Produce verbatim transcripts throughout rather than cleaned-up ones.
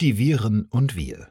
Die Viren und wir.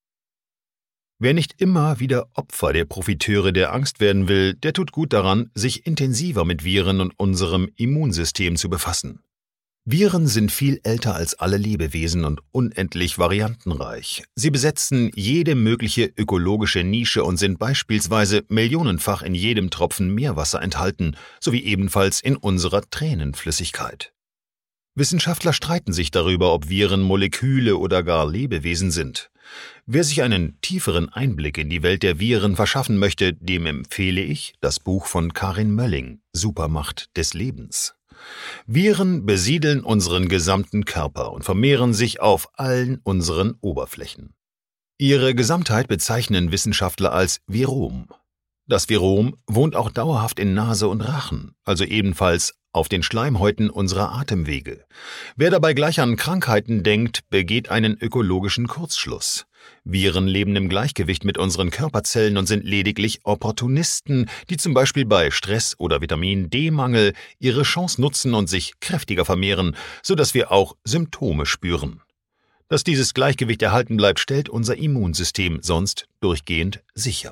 Wer nicht immer wieder Opfer der Profiteure der Angst werden will, der tut gut daran, sich intensiver mit Viren und unserem Immunsystem zu befassen. Viren sind viel älter als alle Lebewesen und unendlich variantenreich. Sie besetzen jede mögliche ökologische Nische und sind beispielsweise millionenfach in jedem Tropfen Meerwasser enthalten, sowie ebenfalls in unserer Tränenflüssigkeit. Wissenschaftler streiten sich darüber, ob Viren Moleküle oder gar Lebewesen sind. Wer sich einen tieferen Einblick in die Welt der Viren verschaffen möchte, dem empfehle ich das Buch von Karin Mölling, Supermacht des Lebens. Viren besiedeln unseren gesamten Körper und vermehren sich auf allen unseren Oberflächen. Ihre Gesamtheit bezeichnen Wissenschaftler als Virom. Das Virom wohnt auch dauerhaft in Nase und Rachen, also ebenfalls auf den Schleimhäuten unserer Atemwege. Wer dabei gleich an Krankheiten denkt, begeht einen ökologischen Kurzschluss. Viren leben im Gleichgewicht mit unseren Körperzellen und sind lediglich Opportunisten, die zum Beispiel bei Stress oder Vitamin-D-Mangel ihre Chance nutzen und sich kräftiger vermehren, sodass wir auch Symptome spüren. Dass dieses Gleichgewicht erhalten bleibt, stellt unser Immunsystem sonst durchgehend sicher.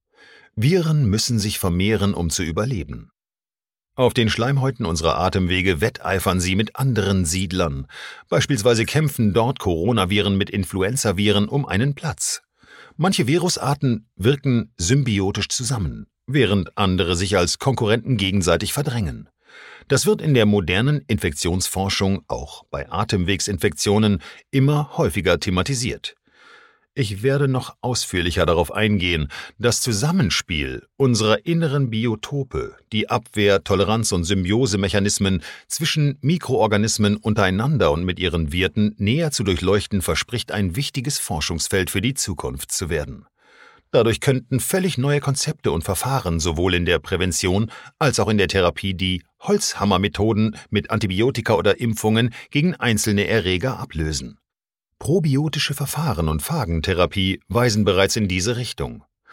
Viren müssen sich vermehren, um zu überleben. Auf den Schleimhäuten unserer Atemwege wetteifern sie mit anderen Siedlern. Beispielsweise kämpfen dort Coronaviren mit Influenzaviren um einen Platz. Manche Virusarten wirken symbiotisch zusammen, während andere sich als Konkurrenten gegenseitig verdrängen. Das wird in der modernen Infektionsforschung, auch bei Atemwegsinfektionen, immer häufiger thematisiert. Ich werde noch ausführlicher darauf eingehen. Das Zusammenspiel unserer inneren Biotope, die Abwehr-, Toleranz- und Symbiosemechanismen zwischen Mikroorganismen untereinander und mit ihren Wirten näher zu durchleuchten, verspricht ein wichtiges Forschungsfeld für die Zukunft zu werden. Dadurch könnten völlig neue Konzepte und Verfahren sowohl in der Prävention als auch in der Therapie die Holzhammermethoden mit Antibiotika oder Impfungen gegen einzelne Erreger ablösen. Probiotische Verfahren und Phagentherapie weisen bereits in diese Richtung.